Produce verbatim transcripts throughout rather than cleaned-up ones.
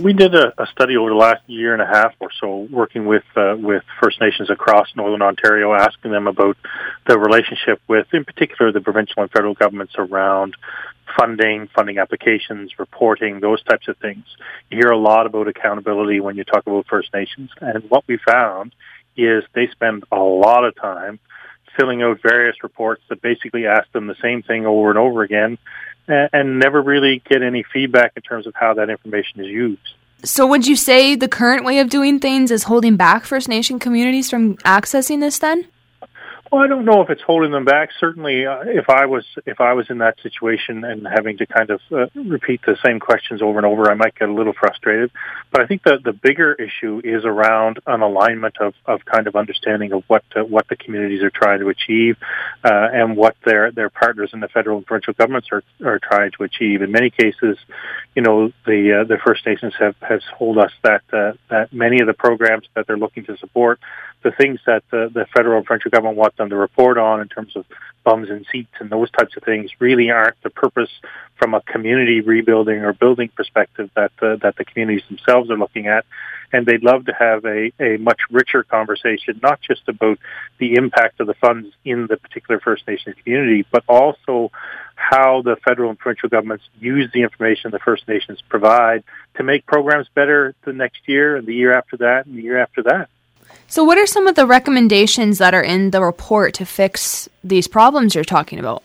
we did a, a study over the last year and a half or so, working with uh, with First Nations across Northern Ontario, asking them about the relationship with, in particular, the provincial and federal governments around funding, funding applications, reporting, those types of things. You hear a lot about accountability when you talk about First Nations, and what we found is they spend a lot of time filling out various reports that basically ask them the same thing over and over again, and, and never really get any feedback in terms of how that information is used. So would you say the current way of doing things is holding back First Nation communities from accessing this then? Well, I don't know if it's holding them back. Certainly, uh, if I was if I was in that situation and having to kind of uh, repeat the same questions over and over, I might get a little frustrated. But I think the the bigger issue is around an alignment of, of kind of understanding of what uh, what the communities are trying to achieve uh, and what their their partners in the federal and provincial governments are are trying to achieve. In many cases, you know, the uh, the First Nations have has told us that uh, that many of the programs that they're looking to support, the things that the, the federal and provincial government want them to report on in terms of bums and seats and those types of things really aren't the purpose from a community rebuilding or building perspective that uh, that the communities themselves are looking at. And they'd love to have a, a much richer conversation, not just about the impact of the funds in the particular First Nations community, but also how the federal and provincial governments use the information the First Nations provide to make programs better the next year and the year after that and the year after that. So what are some of the recommendations that are in the report to fix these problems you're talking about?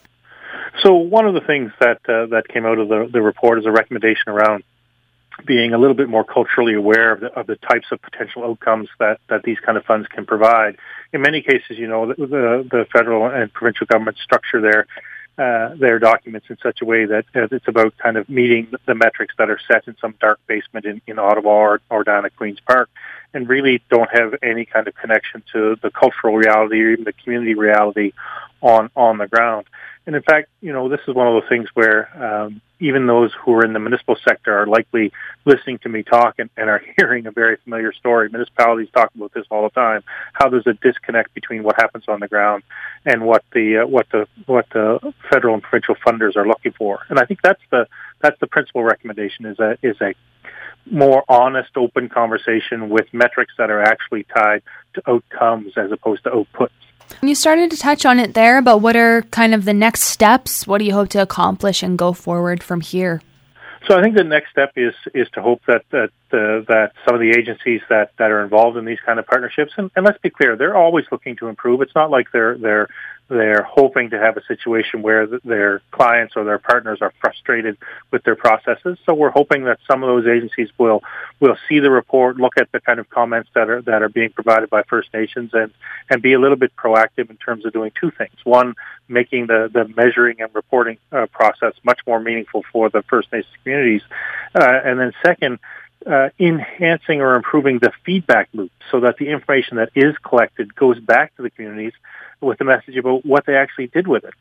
So one of the things that uh, that came out of the, the report is a recommendation around being a little bit more culturally aware of the, of the types of potential outcomes that, that these kind of funds can provide. In many cases, you know, the, the, the federal and provincial governments structure their Uh, their documents in such a way that uh, it's about kind of meeting the metrics that are set in some dark basement in, in Ottawa or, or down at Queen's Park, and really don't have any kind of connection to the cultural reality or even the community reality on, on the ground. And in fact, you know, this is one of those things where um, even those who are in the municipal sector are likely listening to me talk and, and are hearing a very familiar story. Municipalities talk about this all the time, how there's a disconnect between what happens on the ground and what the uh, what the what the federal and provincial funders are looking for. And I think that's the that's the principal recommendation, is a is a more honest, open conversation with metrics that are actually tied to outcomes as opposed to outputs. You started to touch on it there, but what are kind of the next steps? What do you hope to accomplish and go forward from here? So I think the next step is is to hope that that uh, that some of the agencies that, that are involved in these kind of partnerships, and, and let's be clear, they're always looking to improve. It's not like they're they're they're hoping to have a situation where their clients or their partners are frustrated with their processes. So we're hoping that some of those agencies will will see the report, look at the kind of comments that are that are being provided by First Nations, and and be a little bit proactive in terms of doing two things. One, making the, the measuring and reporting uh, process much more meaningful for the First Nations communities. Uh, and then second, uh, enhancing or improving the feedback loop so that the information that is collected goes back to the communities with a message about what they actually did with it.